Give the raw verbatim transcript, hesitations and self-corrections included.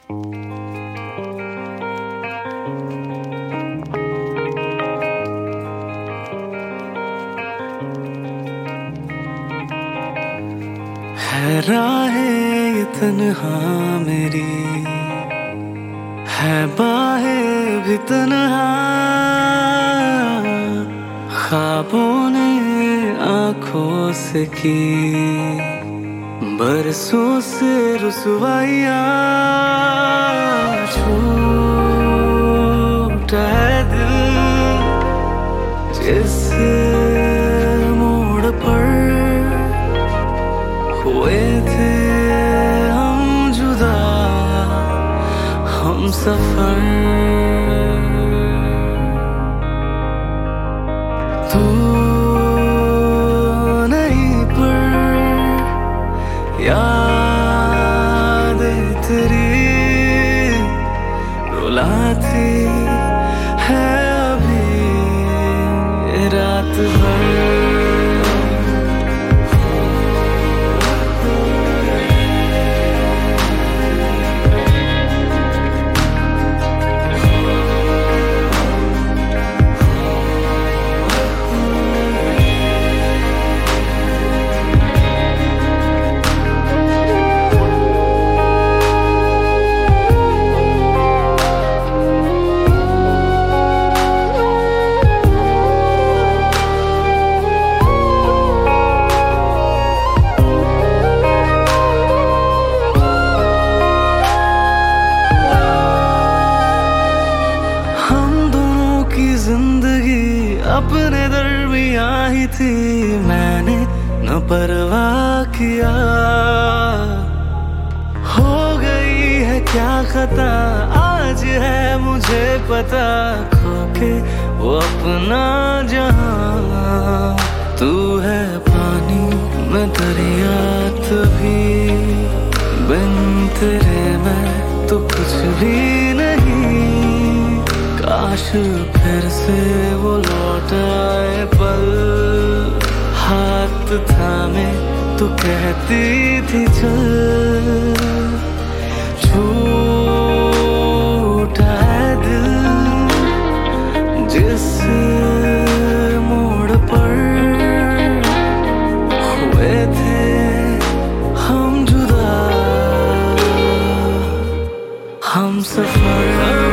है राहें ये तन्हा मेरी, है बाहें भी तन्हा, ख्वाबों ने आंखों से की बरसों से रुसवाइयाँ। छूटा है दिल जिस मोड़ पर हुए थे हम जुदा, हम सफर। तू नहीं पर यादें तेरी रुलाती है अभी रात भर। जिंदगी अपने दरमियाँ ही थी, मैंने न परवाह किया। हो गई है क्या खता आज है मुझे पता, खो के वो अपना जहां। तू है पानी मैं दरिया तभी, बिन तेरे मैं तो कुछ भी नहीं। काश फिर से वो लौट आए पल, हाथ थामे तो कहती थी चल। छूटा है दिल जिस मोड़ पर हुए थे हम जुदा, हम सफर।